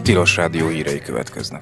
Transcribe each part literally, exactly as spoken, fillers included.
Tilos Rádió hírei következnek.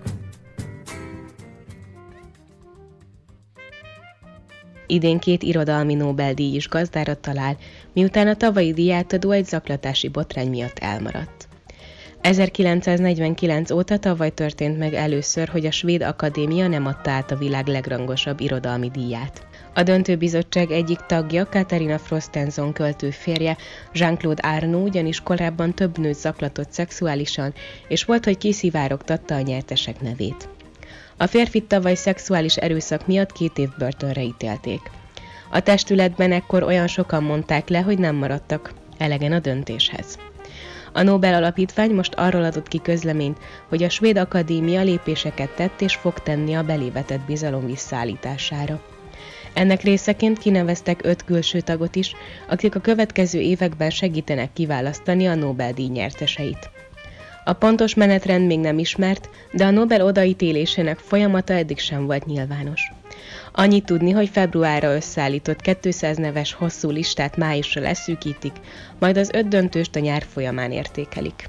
Idén két irodalmi Nobel-díj is gazdára talál, miután a tavalyi díjátadó egy zaklatási botrány miatt elmaradt. ezerkilencszáznegyvenkilenc óta tavaly történt meg először, hogy a Svéd Akadémia nem adta át a világ legrangosabb irodalmi díját. A döntőbizottság egyik tagja, Katarina Frostenson költő férje, Jean-Claude Arnaud ugyanis korábban több nőt zaklatott szexuálisan, és volt, hogy kiszivárogtatta a nyertesek nevét. A férfit tavaly szexuális erőszak miatt két év börtönre ítélték. A testületben ekkor olyan sokan mondták le, hogy nem maradtak elegen a döntéshez. A Nobel Alapítvány most arról adott ki közleményt, hogy a Svéd Akadémia lépéseket tett és fog tenni a belévetett bizalom visszaállítására. Ennek részeként kineveztek öt külső tagot is, akik a következő években segítenek kiválasztani a Nobel-díj nyerteseit. A pontos menetrend még nem ismert, de a Nobel odaítélésének folyamata eddig sem volt nyilvános. Annyit tudni, hogy februárra összeállított kétszáz neves hosszú listát májusra leszűkítik, majd az öt döntőst a nyár folyamán értékelik.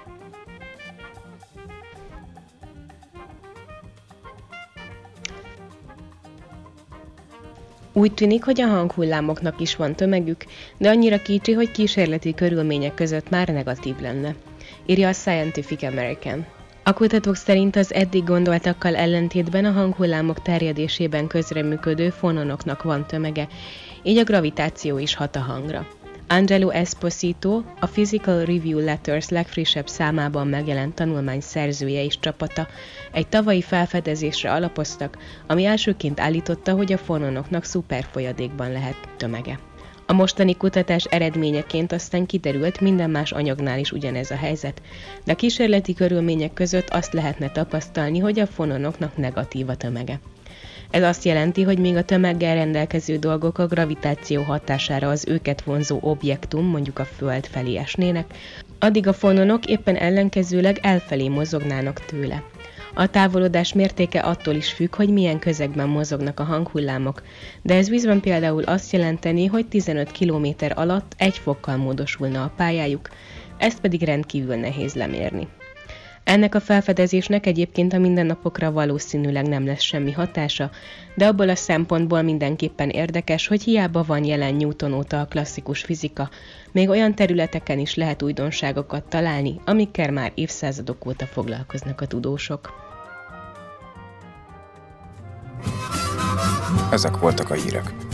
Úgy tűnik, hogy a hanghullámoknak is van tömegük, de annyira kicsi, hogy kísérleti körülmények között már negatív lenne, írja a Scientific American. A kutatók szerint az eddig gondoltakkal ellentétben a hanghullámok terjedésében közreműködő fononoknak van tömege, így a gravitáció is hat a hangra. Angelo Esposito, a Physical Review Letters legfrissebb számában megjelent tanulmány szerzője és csapata egy tavalyi felfedezésre alapoztak, ami elsőként állította, hogy a fononoknak szuperfolyadékban lehet tömege. A mostani kutatás eredményeként aztán kiderült, minden más anyagnál is ugyanez a helyzet, de a kísérleti körülmények között azt lehetne tapasztalni, hogy a fononoknak negatív a tömege. Ez azt jelenti, hogy még a tömeggel rendelkező dolgok a gravitáció hatására az őket vonzó objektum, mondjuk a Föld felé esnének, addig a fononok éppen ellenkezőleg elfelé mozognának tőle. A távolodás mértéke attól is függ, hogy milyen közegben mozognak a hanghullámok, de ez bizony például azt jelenteni, hogy tizenöt kilométer alatt egy fokkal módosulna a pályájuk, ezt pedig rendkívül nehéz lemérni. Ennek a felfedezésnek egyébként a mindennapokra valószínűleg nem lesz semmi hatása, de abból a szempontból mindenképpen érdekes, hogy hiába van jelen Newton óta a klasszikus fizika, még olyan területeken is lehet újdonságokat találni, amikkel már évszázadok óta foglalkoznak a tudósok. Ezek voltak a hírek.